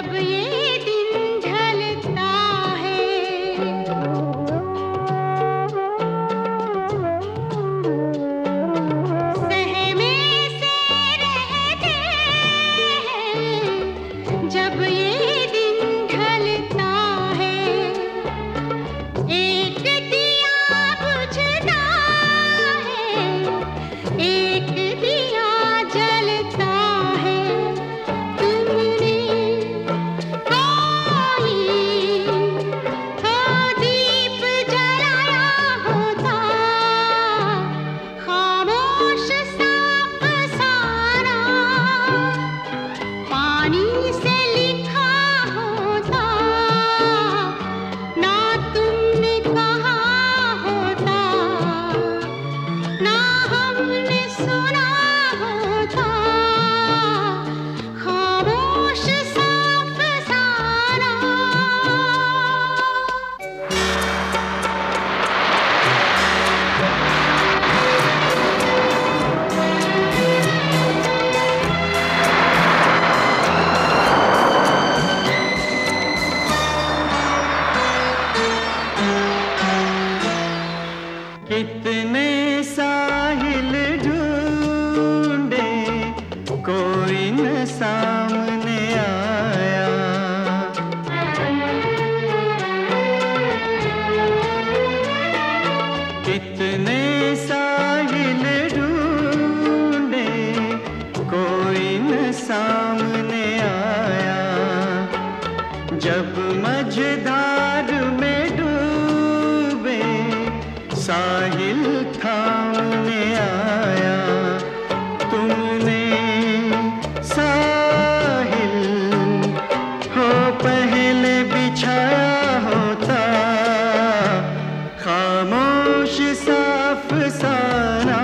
जब ये दिन ढलता है, सहमे से रहते हैं। जब ये दिन ढलता है, एक दिया बुझता है, एक दिया जलता है। तुमने कोई हो दीप जलाया होता, खामोश सा अफसाना पानी से लिखा होता, ना तुमने कहा होता, ना हमने सुना होता, खामोश सा अफसाना। कितने साहिल ढूंढे, कोई न सामने आया। कितने साहिल ढूंढे, कोई न सामने आया। जब मझधार में डूबे, साहिल थामने आया। तुमने साहिल हो पहले बिछाया होता, खामोश सा अफसाना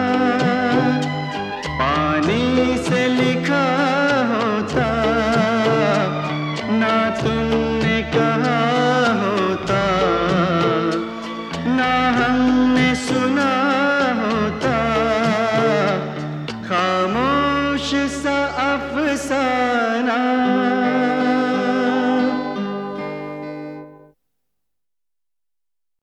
पानी से लिखा होता, ना तुम